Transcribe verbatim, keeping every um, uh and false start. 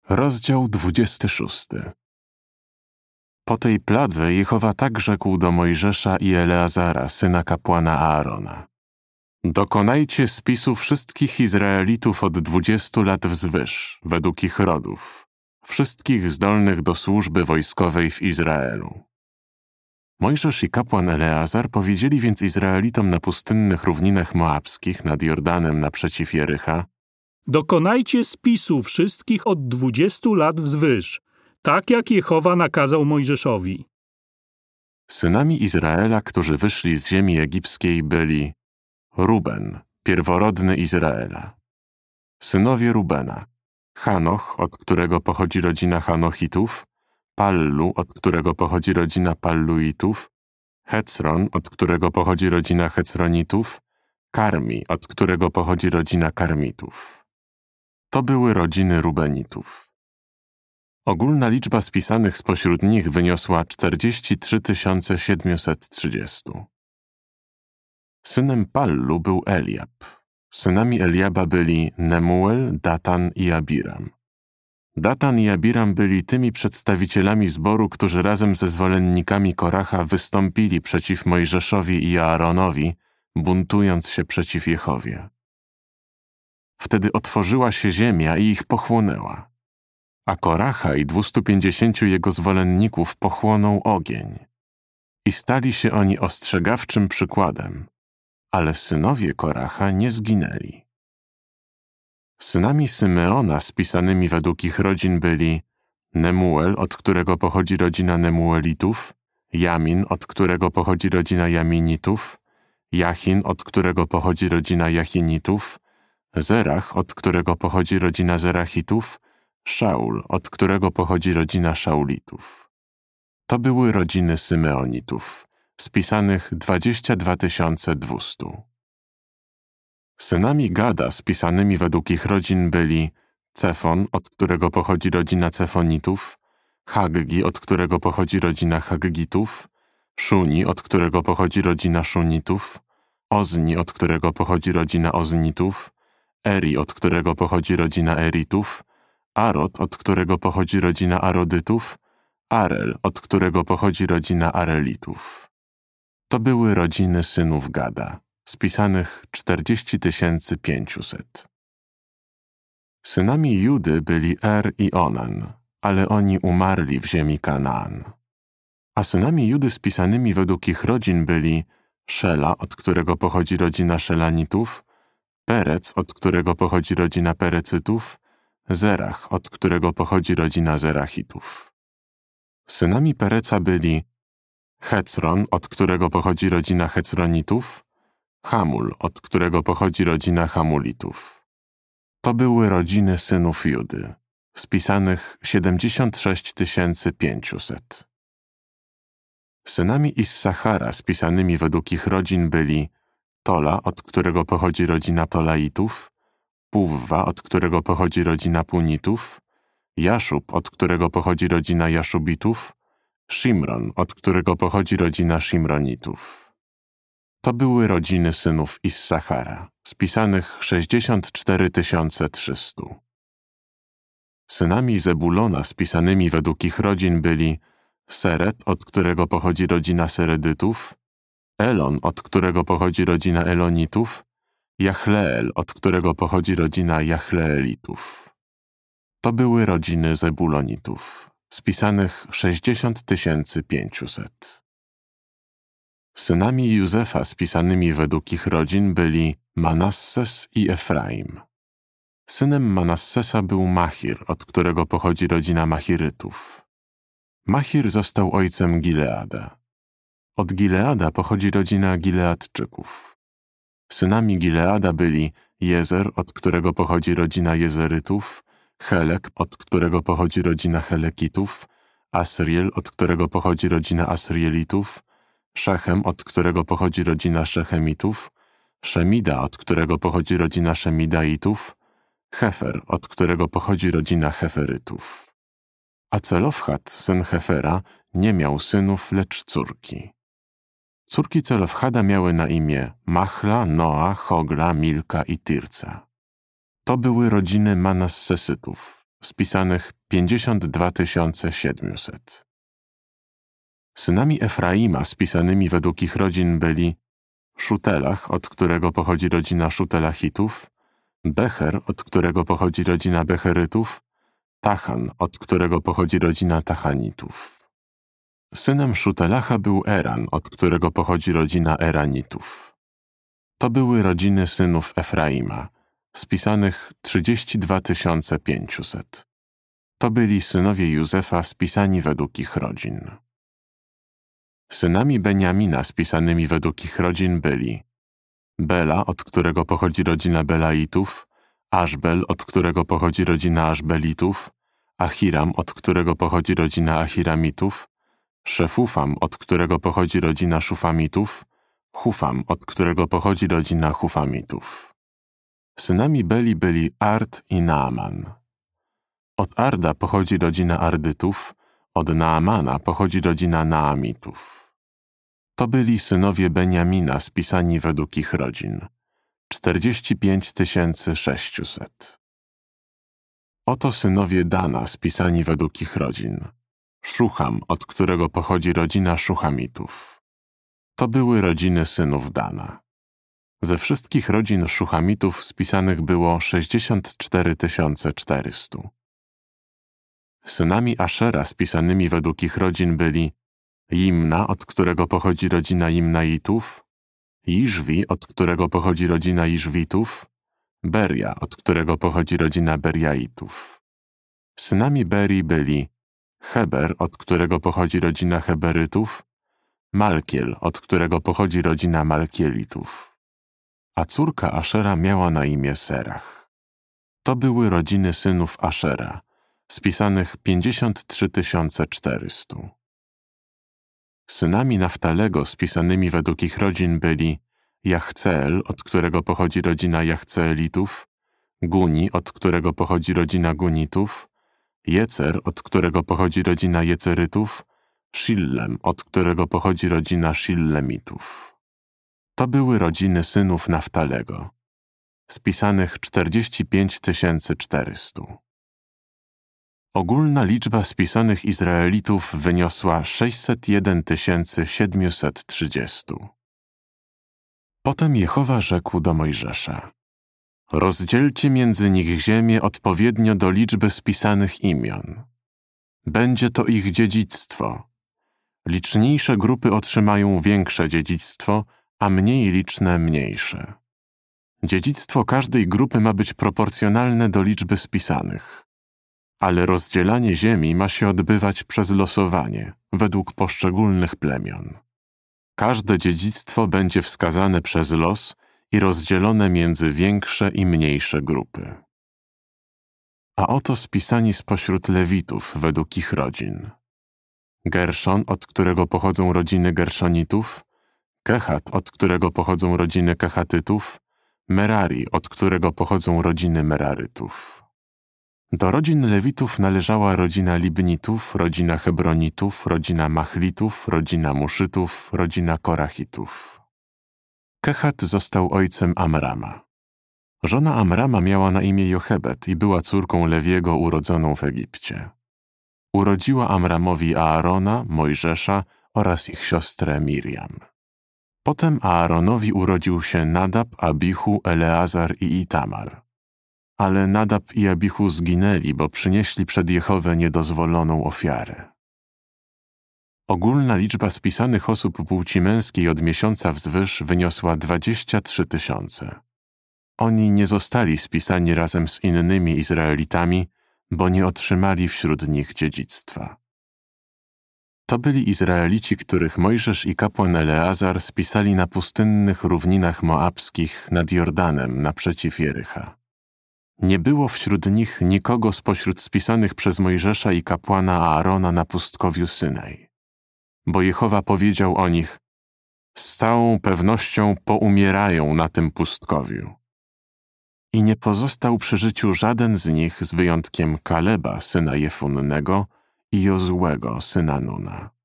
Rozdział dwudziesty szósty. Po tej pladze Jehowa tak rzekł do Mojżesza i Eleazara, syna kapłana Aarona. Dokonajcie spisu wszystkich Izraelitów od dwudziestu lat wzwyż, według ich rodów, wszystkich zdolnych do służby wojskowej w Izraelu. Mojżesz i kapłan Eleazar powiedzieli więc Izraelitom na pustynnych równinach moabskich nad Jordanem naprzeciw Jericha: Dokonajcie spisu wszystkich od dwudziestu lat wzwyż, tak jak Jehowa nakazał Mojżeszowi. Synami Izraela, którzy wyszli z ziemi egipskiej, byli Ruben, pierworodny Izraela. Synowie Rubena: Hanoch, od którego pochodzi rodzina Hanochitów, Pallu, od którego pochodzi rodzina Palluitów, Hecron, od którego pochodzi rodzina Hecronitów, Karmi, od którego pochodzi rodzina Karmitów. To były rodziny Rubenitów. Ogólna liczba spisanych spośród nich wyniosła czterdzieści trzy tysiące siedemset trzydzieści. Synem Pallu był Eliab. Synami Eliaba byli Nemuel, Datan i Abiram. Datan i Abiram byli tymi przedstawicielami zboru, którzy razem ze zwolennikami Koracha wystąpili przeciw Mojżeszowi i Aaronowi, buntując się przeciw Jehowie. Wtedy otworzyła się ziemia i ich pochłonęła, a Koracha i dwustu pięćdziesięciu jego zwolenników pochłonął ogień. I stali się oni ostrzegawczym przykładem, ale synowie Koracha nie zginęli. Synami Symeona spisanymi według ich rodzin byli Nemuel, od którego pochodzi rodzina Nemuelitów, Jamin, od którego pochodzi rodzina Jaminitów, Jachin, od którego pochodzi rodzina Jachinitów, Zerach, od którego pochodzi rodzina Zerachitów, Szaul, od którego pochodzi rodzina Szaulitów. To były rodziny Symeonitów, spisanych dwadzieścia dwa tysiące dwieście. Synami Gada spisanymi według ich rodzin byli Cefon, od którego pochodzi rodzina Cefonitów, Haggi, od którego pochodzi rodzina Haggitów, Szuni, od którego pochodzi rodzina Szunitów, Ozni, od którego pochodzi rodzina Oznitów, Eri, od którego pochodzi rodzina Eritów, Arod, od którego pochodzi rodzina Arodytów, Arel, od którego pochodzi rodzina Arelitów. To były rodziny synów Gada, spisanych czterdzieści tysięcy pięćset. Synami Judy byli Er i Onan, ale oni umarli w ziemi Kanaan. A synami Judy spisanymi według ich rodzin byli Szela, od którego pochodzi rodzina Szelanitów, Perec, od którego pochodzi rodzina Perecytów, Zerach, od którego pochodzi rodzina Zerachitów. Synami Pereca byli Hecron, od którego pochodzi rodzina Hecronitów, Hamul, od którego pochodzi rodzina Hamulitów. To były rodziny synów Judy, spisanych siedemdziesiąt sześć tysięcy pięćset. Synami Issachara spisanymi według ich rodzin byli Tola, od którego pochodzi rodzina Tolaitów, Puwwa, od którego pochodzi rodzina Punitów, Jaszub, od którego pochodzi rodzina Jaszubitów, Szimron, od którego pochodzi rodzina Szimronitów. To były rodziny synów Issachara, spisanych sześćdziesiąt cztery tysiące trzysta. Synami Zebulona spisanymi według ich rodzin byli Seret, od którego pochodzi rodzina Seredytów, Elon, od którego pochodzi rodzina Elonitów, Jachleel, od którego pochodzi rodzina Jachleelitów. To były rodziny Zebulonitów, spisanych sześćdziesiąt tysięcy pięćset. Synami Józefa spisanymi według ich rodzin byli Manasses i Efraim. Synem Manassesa był Machir, od którego pochodzi rodzina Machirytów. Machir został ojcem Gileada. Od Gileada pochodzi rodzina Gileadczyków. Synami Gileada byli Jezer, od którego pochodzi rodzina Jezerytów, Helek, od którego pochodzi rodzina Helekitów, Asriel, od którego pochodzi rodzina Asrielitów, Szechem, od którego pochodzi rodzina Szechemitów, Szemida, od którego pochodzi rodzina Szemidaitów, Hefer, od którego pochodzi rodzina Heferytów. A Celofchad, syn Hefera, nie miał synów, lecz córki. Córki Celofchada miały na imię Machla, Noa, Hogla, Milka i Tirca. To były rodziny Manassesytów, spisanych pięćdziesiąt dwa tysiące siedemset. Synami Efraima spisanymi według ich rodzin byli Szutelach, od którego pochodzi rodzina Szutelachitów, Becher, od którego pochodzi rodzina Becherytów, Tachan, od którego pochodzi rodzina Tachanitów. Synem Szutelacha był Eran, od którego pochodzi rodzina Eranitów. To były rodziny synów Efraima, spisanych trzydzieści dwa tysiące pięćset. To byli synowie Józefa spisani według ich rodzin. Synami Beniamina spisanymi według ich rodzin byli Bela, od którego pochodzi rodzina Belaitów, Aszbel, od którego pochodzi rodzina Aszbelitów, Ahiram, od którego pochodzi rodzina Ahiramitów, Szefufam, od którego pochodzi rodzina Szufamitów, Hufam, od którego pochodzi rodzina Hufamitów. Synami Beli byli Ard i Naaman. Od Arda pochodzi rodzina Ardytów, od Naamana pochodzi rodzina Naamitów. To byli synowie Beniamina spisani według ich rodzin. czterdzieści pięć tysięcy sześćset. Oto synowie Dana spisani według ich rodzin. Szucham, od którego pochodzi rodzina Szuchamitów. To były rodziny synów Dana. Ze wszystkich rodzin Szuchamitów spisanych było sześćdziesiąt cztery tysiące czterysta. Synami Ashera spisanymi według ich rodzin byli Jimna, od którego pochodzi rodzina Jimnaitów, Iżwi, od którego pochodzi rodzina Iżwitów, Beria, od którego pochodzi rodzina Beriaitów. Synami Beri byli Heber, od którego pochodzi rodzina Heberytów, Malkiel, od którego pochodzi rodzina Malkielitów. A córka Ashera miała na imię Serach. To były rodziny synów Ashera, spisanych pięćdziesiąt trzy tysiące czterysta. Synami Naftalego spisanymi według ich rodzin byli Jachceel, od którego pochodzi rodzina Jachceelitów, Guni, od którego pochodzi rodzina Gunitów, Jecer, od którego pochodzi rodzina Jecerytów, Shillem, od którego pochodzi rodzina Shillemitów. To były rodziny synów Naftalego, spisanych czterdzieści pięć tysięcy czterysta. Ogólna liczba spisanych Izraelitów wyniosła sześćset jeden tysięcy siedemset trzydzieści. Potem Jehowa rzekł do Mojżesza: rozdzielcie między nich ziemię odpowiednio do liczby spisanych imion. Będzie to ich dziedzictwo. Liczniejsze grupy otrzymają większe dziedzictwo, a mniej liczne mniejsze. Dziedzictwo każdej grupy ma być proporcjonalne do liczby spisanych. Ale rozdzielanie ziemi ma się odbywać przez losowanie, według poszczególnych plemion. Każde dziedzictwo będzie wskazane przez los i rozdzielone między większe i mniejsze grupy. A oto spisani spośród Lewitów według ich rodzin. Gerszon, od którego pochodzą rodziny Gerszonitów, Kehat, od którego pochodzą rodziny Kehatytów, Merari, od którego pochodzą rodziny Merarytów. Do rodzin Lewitów należała rodzina Libnitów, rodzina Hebronitów, rodzina Machlitów, rodzina Muszytów, rodzina Korachitów. Kehat został ojcem Amrama. Żona Amrama miała na imię Jochebed i była córką Lewiego urodzoną w Egipcie. Urodziła Amramowi Aarona, Mojżesza oraz ich siostrę Miriam. Potem Aaronowi urodził się Nadab, Abichu, Eleazar i Itamar. Ale Nadab i Abichu zginęli, bo przynieśli przed Jehowę niedozwoloną ofiarę. Ogólna liczba spisanych osób płci męskiej od miesiąca wzwyż wyniosła dwadzieścia trzy tysiące. Oni nie zostali spisani razem z innymi Izraelitami, bo nie otrzymali wśród nich dziedzictwa. To byli Izraelici, których Mojżesz i kapłan Eleazar spisali na pustynnych równinach moabskich nad Jordanem naprzeciw Jericha. Nie było wśród nich nikogo spośród spisanych przez Mojżesza i kapłana Aarona na pustkowiu Synaj. Bo Jehowa powiedział o nich: z całą pewnością poumierają na tym pustkowiu. I nie pozostał przy życiu żaden z nich z wyjątkiem Kaleba, syna Jefunnego, i Jozułego, syna Nuna.